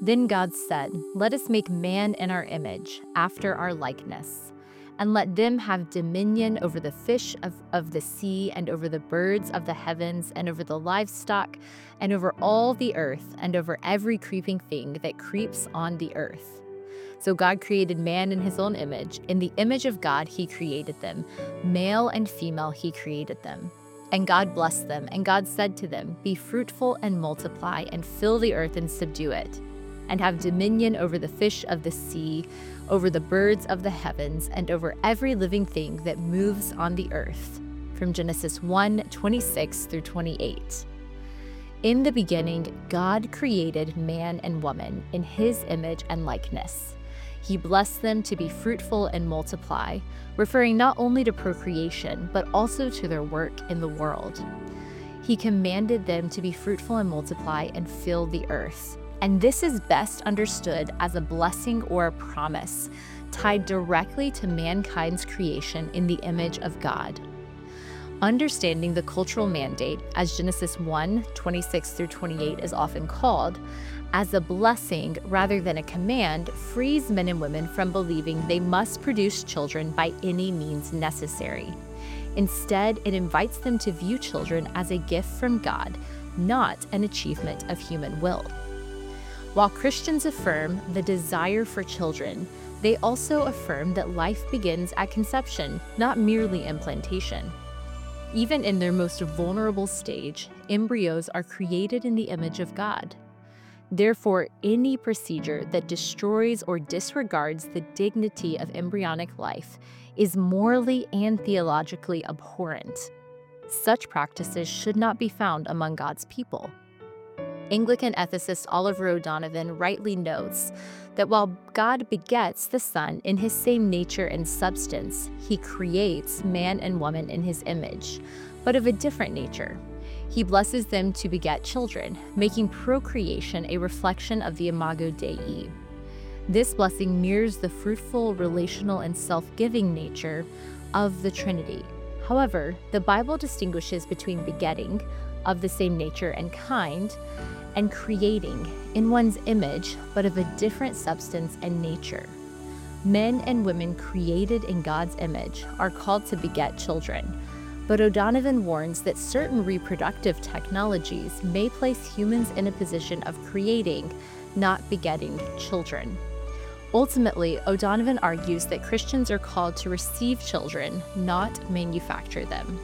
Then God said, "Let us make man in our image, after our likeness, and let them have dominion over the fish of the sea, and over the birds of the heavens, and over the livestock, and over all the earth, and over every creeping thing that creeps on the earth." So God created man in his own image. In the image of God, he created them. Male and female, he created them. And God blessed them, and God said to them, "Be fruitful and multiply, and fill the earth and subdue it, and have dominion over the fish of the sea, over the birds of the heavens, and over every living thing that moves on the earth." From Genesis 1:26 through 28. In the beginning, God created man and woman in his image and likeness. He blessed them to be fruitful and multiply, referring not only to procreation, but also to their work in the world. He commanded them to be fruitful and multiply and fill the earth. And this is best understood as a blessing or a promise tied directly to mankind's creation in the image of God. Understanding the cultural mandate, as Genesis 1:26 through 28 is often called, as a blessing rather than a command, frees men and women from believing they must produce children by any means necessary. Instead, it invites them to view children as a gift from God, not an achievement of human will. While Christians affirm the desire for children, they also affirm that life begins at conception, not merely implantation. Even in their most vulnerable stage, embryos are created in the image of God. Therefore, any procedure that destroys or disregards the dignity of embryonic life is morally and theologically abhorrent. Such practices should not be found among God's people. Anglican ethicist Oliver O'Donovan rightly notes that while God begets the Son in his same nature and substance, he creates man and woman in his image, but of a different nature. He blesses them to beget children, making procreation a reflection of the Imago Dei. This blessing mirrors the fruitful, relational, and self-giving nature of the Trinity. However, the Bible distinguishes between begetting, of the same nature and kind, and creating, in one's image, but of a different substance and nature. Men and women created in God's image are called to beget children, but O'Donovan warns that certain reproductive technologies may place humans in a position of creating, not begetting, children. Ultimately, O'Donovan argues that Christians are called to receive children, not manufacture them.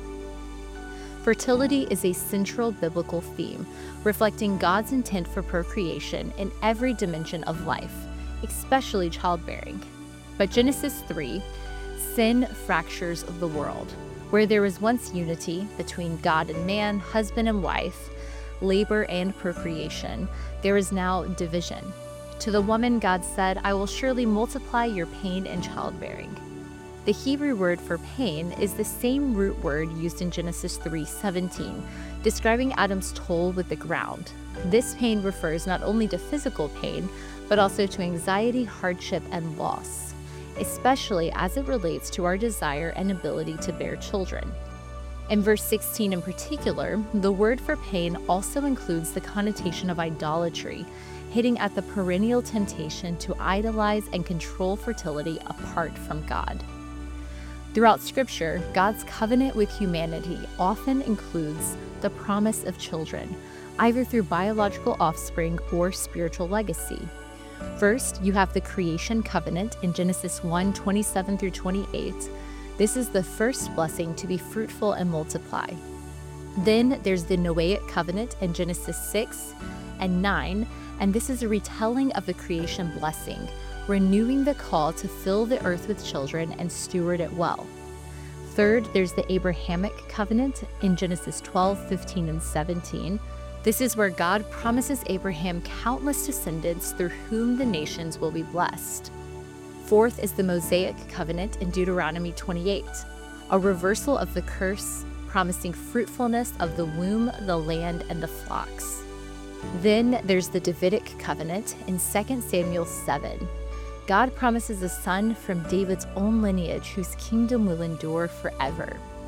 Fertility is a central biblical theme, reflecting God's intent for procreation in every dimension of life, especially childbearing. But Genesis 3, sin fractures the world. Where there was once unity between God and man, husband and wife, labor and procreation, there is now division. To the woman, God said, "I will surely multiply your pain in childbearing." The Hebrew word for pain is the same root word used in Genesis 3:17, describing Adam's toil with the ground. This pain refers not only to physical pain, but also to anxiety, hardship, and loss, especially as it relates to our desire and ability to bear children. In verse 16 in particular, the word for pain also includes the connotation of idolatry, hitting at the perennial temptation to idolize and control fertility apart from God. Throughout Scripture, God's covenant with humanity often includes the promise of children, either through biological offspring or spiritual legacy. First, you have the creation covenant in Genesis 1:27 through 28. This is the first blessing to be fruitful and multiply. Then there's the Noahic covenant in Genesis 6 and 9, and this is a retelling of the creation blessing, renewing the call to fill the earth with children and steward it well. Third, there's the Abrahamic covenant in Genesis 12:15 and 17. This is where God promises Abraham countless descendants through whom the nations will be blessed. Fourth is the Mosaic covenant in Deuteronomy 28, a reversal of the curse, promising fruitfulness of the womb, the land, and the flocks. Then there's the Davidic covenant in 2 Samuel 7. God promises a son from David's own lineage whose kingdom will endure forever.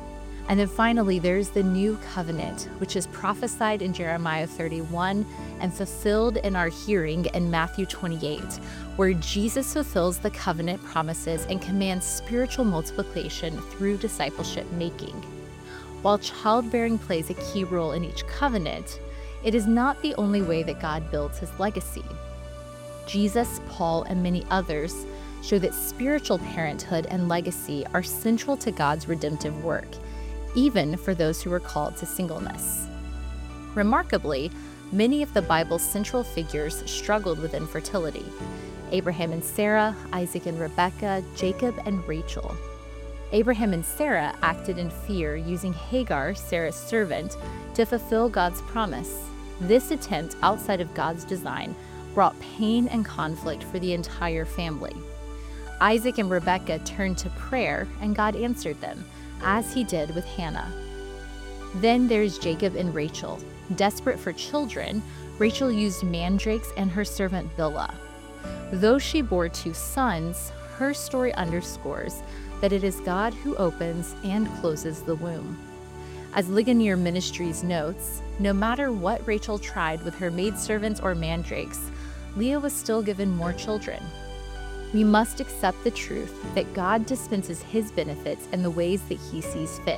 And then finally, there's the new covenant, which is prophesied in Jeremiah 31 and fulfilled in our hearing in Matthew 28, where Jesus fulfills the covenant promises and commands spiritual multiplication through discipleship making. While childbearing plays a key role in each covenant, it is not the only way that God builds his legacy. Jesus, Paul, and many others show that spiritual parenthood and legacy are central to God's redemptive work, even for those who are called to singleness. Remarkably, many of the Bible's central figures struggled with infertility: Abraham and Sarah, Isaac and Rebekah, Jacob and Rachel. Abraham and Sarah acted in fear, using Hagar, Sarah's servant, to fulfill God's promise. This attempt outside of God's design brought pain and conflict for the entire family. Isaac and Rebekah turned to prayer, and God answered them, as he did with Hannah. Then there's Jacob and Rachel. Desperate for children, Rachel used mandrakes and her servant Bilhah. Though she bore 2 sons, her story underscores that it is God who opens and closes the womb. As Ligonier Ministries notes, no matter what Rachel tried with her maidservants or mandrakes, Leah was still given more children. We must accept the truth that God dispenses his benefits in the ways that he sees fit.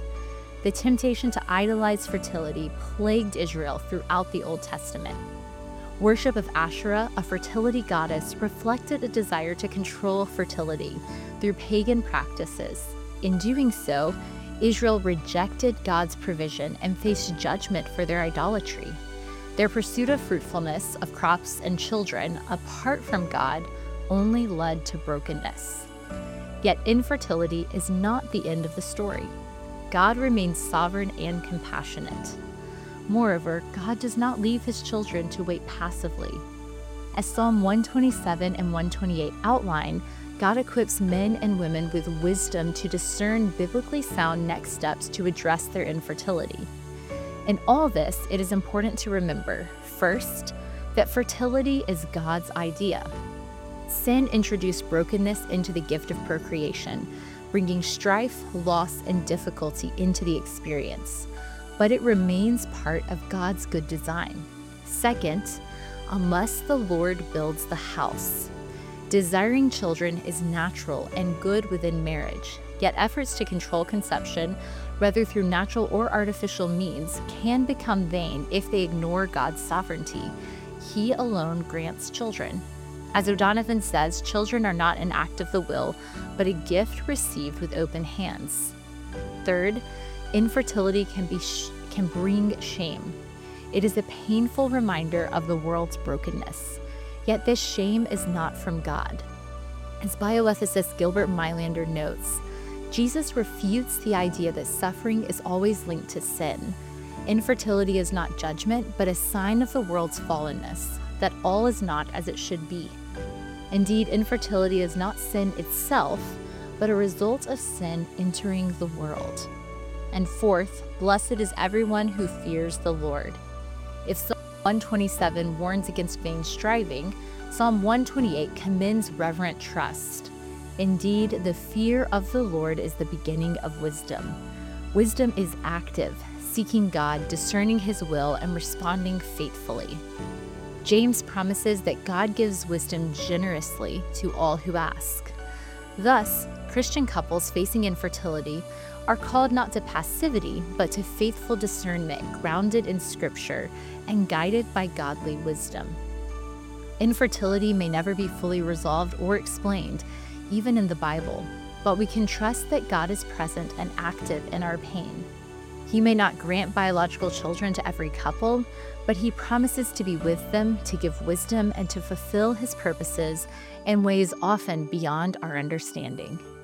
The temptation to idolize fertility plagued Israel throughout the Old Testament. Worship of Asherah, a fertility goddess, reflected a desire to control fertility through pagan practices. In doing so, Israel rejected God's provision and faced judgment for their idolatry. Their pursuit of fruitfulness, of crops and children, apart from God, only led to brokenness. Yet infertility is not the end of the story. God remains sovereign and compassionate. Moreover, God does not leave his children to wait passively. As Psalm 127 and 128 outline, God equips men and women with wisdom to discern biblically sound next steps to address their infertility. In all this, it is important to remember, first, that fertility is God's idea. Sin introduced brokenness into the gift of procreation, bringing strife, loss, and difficulty into the experience. But it remains part of God's good design. Second, unless the Lord builds the house. Desiring children is natural and good within marriage, yet efforts to control conception, whether through natural or artificial means, can become vain if they ignore God's sovereignty. He alone grants children. As O'Donovan says, children are not an act of the will, but a gift received with open hands. Third, infertility can bring shame. It is a painful reminder of the world's brokenness. Yet this shame is not from God. As bioethicist Gilbert Meilander notes, Jesus refutes the idea that suffering is always linked to sin. Infertility is not judgment, but a sign of the world's fallenness, that all is not as it should be. Indeed, infertility is not sin itself, but a result of sin entering the world. And fourth, blessed is everyone who fears the Lord. If Psalm 127 warns against vain striving, Psalm 128 commends reverent trust. Indeed, the fear of the Lord is the beginning of wisdom. Wisdom is active, seeking God, discerning his will, and responding faithfully. James promises that God gives wisdom generously to all who ask. Thus, Christian couples facing infertility are called not to passivity, but to faithful discernment grounded in Scripture and guided by godly wisdom. Infertility may never be fully resolved or explained, even in the Bible, but we can trust that God is present and active in our pain. He may not grant biological children to every couple, but he promises to be with them, to give wisdom, and to fulfill his purposes in ways often beyond our understanding.